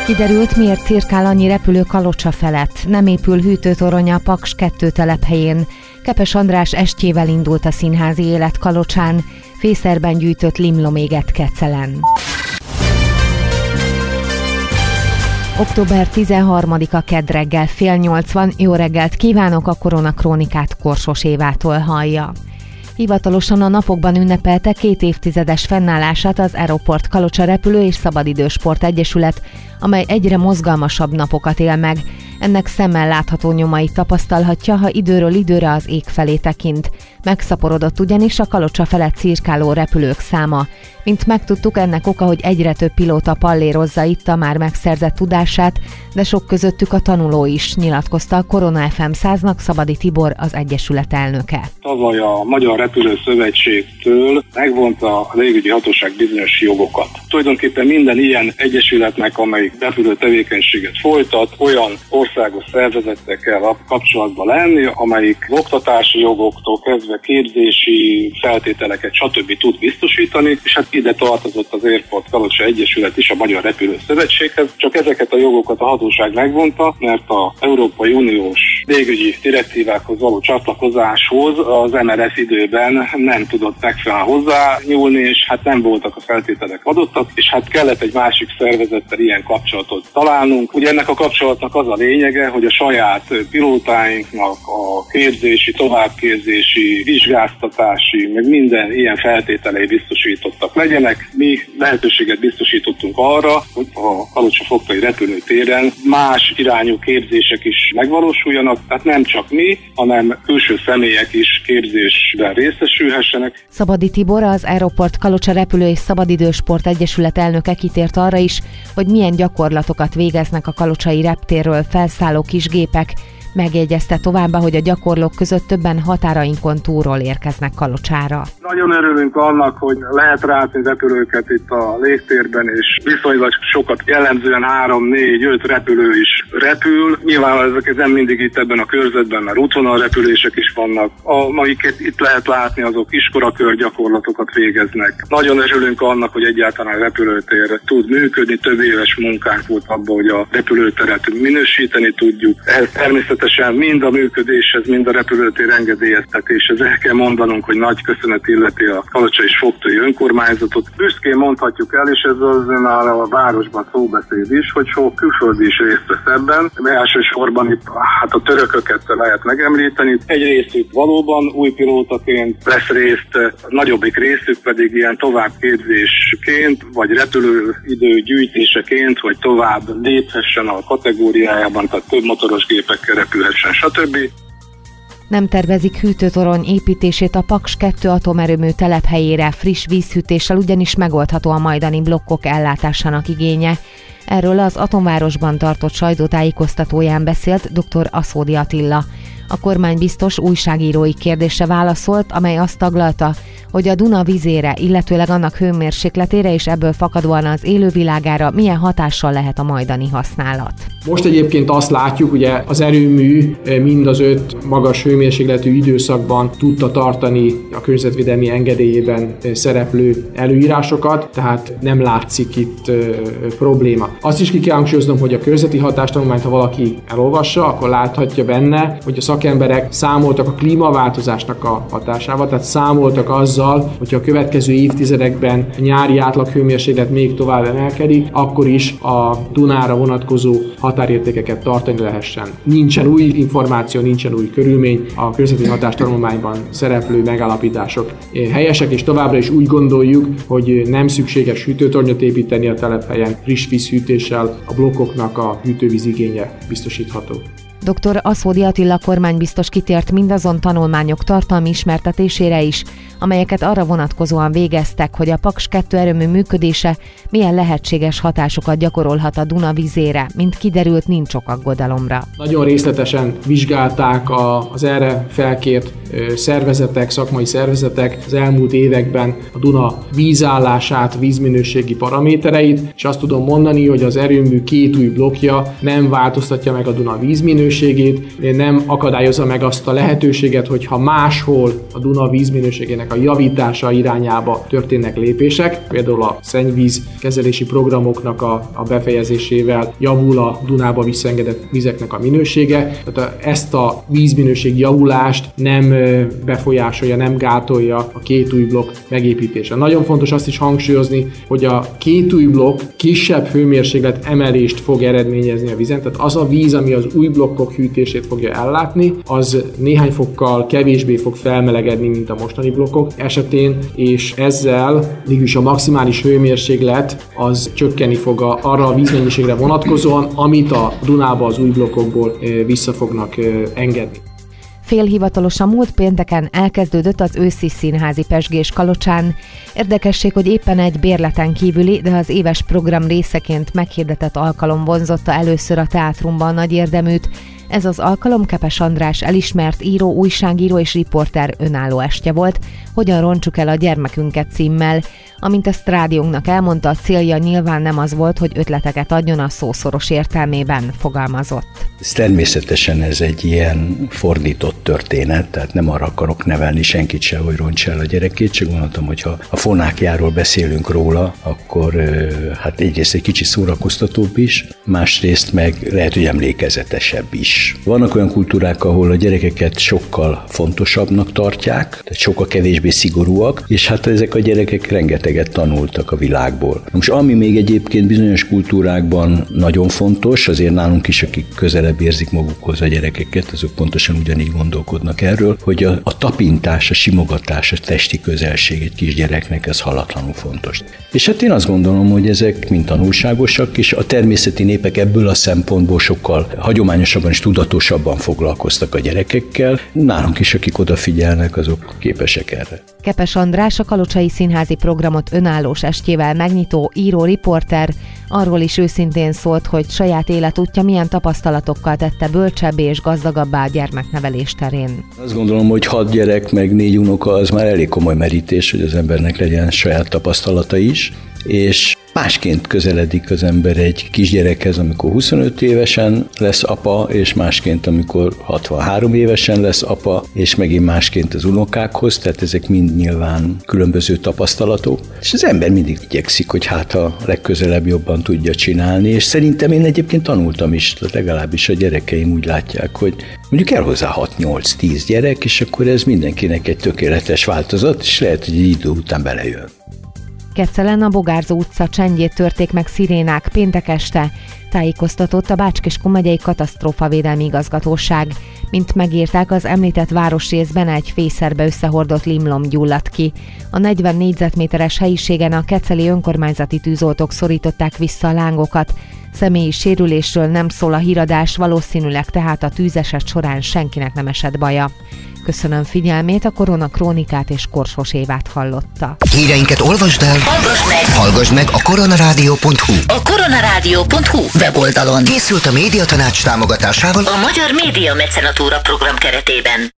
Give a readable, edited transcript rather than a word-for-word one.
Kiderült, miért cirkál annyi repülő Kalocsa felett. Nem épül hűtőtorony a Paks 2 telephelyén. Kepes András estjével indult a színházi élet Kalocsán. Fészerben gyűjtött limlom égett Kecelen. Október 13-a kedd reggel, 7:30. Jó reggelt kívánok, a Koronakrónikát Korsos Évától hallja. Hivatalosan a napokban ünnepelte 2 évtizedes fennállását az Aeroport Kalocsa Repülő- és Szabadidősport Egyesület, amely egyre mozgalmasabb napokat él meg. Ennek szemmel látható nyomait tapasztalhatja, ha időről időre az ég felé tekint. Megszaporodott ugyanis a Kalocsa felett cirkáló repülők száma. Mint megtudtuk, ennek oka, hogy egyre több pilóta pallérozza itt a már megszerzett tudását, de sok közöttük a tanuló is, nyilatkozta a Korona FM 100-nak Szabadi Tibor, az egyesület elnöke. Tavaly a Magyar Repülőszövetségtől megvonta a légügyi hatóság bizonyos jogokat. Tulajdonképpen minden ilyen egyesületnek, amelyik repülő tevékenységet folytat, olyan országos szervezettel kell kapcsolatban lenni, amelyik oktatási jogoktól kezdve képzési feltételeket stb. Tud biztosítani, és hát ide tartozott az Airport Kalocsa Egyesület is a Magyar Repülőszövetséghez, csak ezeket a jogokat a hatóság megvonta, mert az Európai Uniós légügyi direktívákhoz való csatlakozáshoz az MRF időben nem tudott megfelelően hozzányúlni, és hát nem voltak a feltételek adottak, és hát kellett egy másik szervezettel ilyen kapcsolatot találnunk. Ugye ennek a kapcsolatnak az a lényege, hogy a saját pilótáinknak a képzési, továbbképzési, vizsgáztatási, meg minden ilyen feltételei biztosítottak legyenek. Mi lehetőséget biztosítottunk arra, hogy a Kalocsa Fogtai repülőtéren más irányú képzések is megvalósuljanak, tehát nem csak mi, hanem külső személyek is képzésben részesülhessenek. Szabadi Tibor, az Aeroport Kalocsa Repülő- és Szabadidősport Egyesület elnöke kitért arra is, hogy milyen gyakorlatokat végeznek a kalocsai reptérről felszálló kisgépek. Megjegyezte továbbá, hogy a gyakorlók között többen határainkon túlról érkeznek Kalocsára. Nagyon örülünk annak, hogy lehet látni repülőket itt a légtérben, és viszonylag sokat, jellemzően 3, 4, 5 repülő is repül. Nyilván ezek nem mindig itt ebben a körzetben, mert útvonalrepülések is vannak. Amiket itt lehet látni, azok iskorakör gyakorlatokat végeznek. Nagyon örülünk annak, hogy egyáltalán a repülőtér tud működni. Több éves munkánk volt abban, hogy a repülőteret minősíteni tudjuk. Ez természetesen mind a működéshez, mind a repülőtér engedélyeztetéshez el kell mondanunk, hogy nagy köszönet illeti a Kalocsa és Fogtai önkormányzatot. Büszkén mondhatjuk el, és ez az már a városban szóbeszéd is, hogy sok külföldi is részt vesz ebben. Elsősorban itt a törököket lehet megemlíteni. Egy részük valóban új pilótaként vesz részt, nagyobbik részük pedig ilyen továbbképzésként, vagy repülőidő gyűjtéseként, vagy tovább léphessen a kategóriájában, tehát több motoros gépekkel repülhessen, stb. Nem tervezik hűtőtorony építését a Paks 2 atomerőmű telephelyére, friss vízhűtéssel ugyanis megoldható a majdani blokkok ellátásának igénye. Erről az Atomvárosban tartott sajtótájékoztatóján beszélt dr. Aszódi Attila. A kormánybiztos újságírói kérdésre válaszolt, amely azt taglalta, hogy a Duna vizére, illetőleg annak hőmérsékletére és ebből fakadóan az élővilágára milyen hatással lehet a majdani használat. Most egyébként azt látjuk, ugye az erőmű mind az 5 magas hőmérsékletű időszakban tudta tartani a környezetvédelmi engedélyében szereplő előírásokat, tehát nem látszik itt probléma. Azt is ki kell hangsúlyoznom, hogy a környezeti hatástanulmányt, ha valaki elolvassa, akkor láthatja benne, hogy a szakemberek számoltak a klímaváltozásnak a hatásával, tehát számoltak azzal, hogyha a következő évtizedekben a nyári átlaghőmérséklet még tovább emelkedik, akkor is a Dunára vonatkozó határértékeket tartani lehessen. Nincsen új információ, nincsen új körülmény, a környezeti hatástanulmányban szereplő megállapítások helyesek, és továbbra is úgy gondoljuk, hogy nem szükséges hűtőtornyot építeni a telephelyen, friss vízhűtéssel a blokkoknak a hűtővíz igénye biztosítható. Dr. Aszódi Attila kormánybiztos kitért mindazon tanulmányok tartalmi ismertetésére is, amelyeket arra vonatkozóan végeztek, hogy a Paks 2 erőmű működése milyen lehetséges hatásokat gyakorolhat a Duna vizére, mint kiderült, nincs ok aggodalomra. Nagyon részletesen vizsgálták az erre felkért szervezetek, szakmai szervezetek az elmúlt években a Duna vízállását, vízminőségi paramétereit, és azt tudom mondani, hogy az erőmű 2 új blokkja nem változtatja meg a Duna vízminőségét, minőségét, nem akadályozza meg azt a lehetőséget, hogyha máshol a Duna vízminőségének a javítása irányába történnek lépések, például a szennyvíz kezelési programoknak a befejezésével javul a Dunába visszaengedett vizeknek a minősége, tehát ezt a vízminőség javulást nem befolyásolja, nem gátolja a 2 új blokk megépítése. Nagyon fontos azt is hangsúlyozni, hogy a 2 új blokk kisebb hőmérséklet emelést fog eredményezni a vízen, tehát az a víz, ami az új blokkok hűtését fogja ellátni, az néhány fokkal kevésbé fog felmelegedni, mint a mostani blokkok esetén, és ezzel mégis a maximális hőmérséklet az csökkenni fog arra a vízmennyiségre vonatkozóan, amit a Dunába az új blokkokból vissza fognak engedni. Félhivatalosan múlt pénteken elkezdődött az őszi színházi pezsgés Kalocsán. Érdekesség, hogy éppen egy bérleten kívüli, de az éves program részeként meghirdetett alkalom vonzotta először a teátrumban a nagy érdeműt. Ez az alkalom Kepes András elismert író, újságíró és riporter önálló estje volt, Hogyan rontsuk el a gyermekünket címmel. Amint ezt rádiónknak elmondta, a célja nyilván nem az volt, hogy ötleteket adjon, a szószoros értelmében fogalmazott. Természetesen ez egy ilyen fordított történet, tehát nem arra akarok nevelni senkit se, hogy ronts el a gyerekét, csak gondoltam, hogy ha a fonákjáról beszélünk róla, akkor hát egyrészt egy kicsit szórakoztatóbb is, másrészt meg lehet, hogy emlékezetesebb is. Vannak olyan kultúrák, ahol a gyerekeket sokkal fontosabbnak tartják, tehát sokkal kevésbé szigorúak, és hát ezek a gyerekek rengeteget tanultak a világból. Most ami még egyébként bizonyos kultúrákban nagyon fontos, azért nálunk is, akik közelebb érzik magukhoz a gyerekeket, azok pontosan ugyanígy gondolkodnak erről, hogy a tapintás, a simogatás, a testi közelség egy kisgyereknek ez halatlanul fontos. És hát én azt gondolom, hogy ezek mind tanulságosak, és a természeti népek ebből a szempontból sokkal hagyományosabban és tudatosabban foglalkoztak a gyerekekkel. Nálunk is, akik odafigyelnek, azok képesek erre. Kepes András, a Kalocsai Színházi programot önállós estjével megnyitó író-riporter arról is őszintén szólt, hogy saját életútja milyen tapasztalatokkal tette bölcsebbé és gazdagabbá a gyermeknevelés terén. Azt gondolom, hogy 6 gyerek meg 4 unoka az már elég komoly merítés, hogy az embernek legyen saját tapasztalata is, és másként közeledik az ember egy kisgyerekhez, amikor 25 évesen lesz apa, és másként, amikor 63 évesen lesz apa, és megint másként az unokákhoz, tehát ezek mind nyilván különböző tapasztalatok, és az ember mindig igyekszik, hogy hát a legközelebb jobban tudja csinálni, és szerintem én egyébként tanultam is, legalábbis a gyerekeim úgy látják, hogy mondjuk el hozzá 6-8-10 gyerek, és akkor ez mindenkinek egy tökéletes változat, és lehet, hogy egy idő után belejön. Kecelen a Bogárzó utca csendjét törték meg szirénák péntek este, tájékoztatott a Bács-Kiskun megyei katasztrófavédelmi igazgatóság. Mint megírták, az említett városrészben egy fészerbe összehordott limlom gyulladt ki. A 40 négyzetméteres helyiségen a keceli önkormányzati tűzoltók szorították vissza a lángokat. Személyi sérülésről nem szól a híradás, valószínűleg tehát a tűzeset során senkinek nem esett baja. Köszönöm figyelmét, a Korona Krónikát és Korsos Évát hallotta. Híreinket olvasd el, hallgass meg a koronarádió.hu. A koronarádió.hu weboldalon. Készült a Médiatanács támogatásával a Magyar Média Mecenatúra program keretében.